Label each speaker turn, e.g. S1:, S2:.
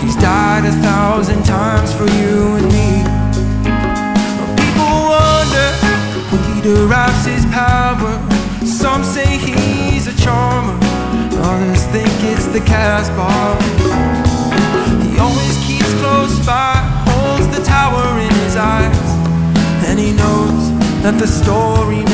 S1: He's died 1,000 times for you and me. People wonder when he derives his power. Some say he's a charmer, others think it's the Casbah. He always keeps close by, holds the tower in his eyes, and he knows that the story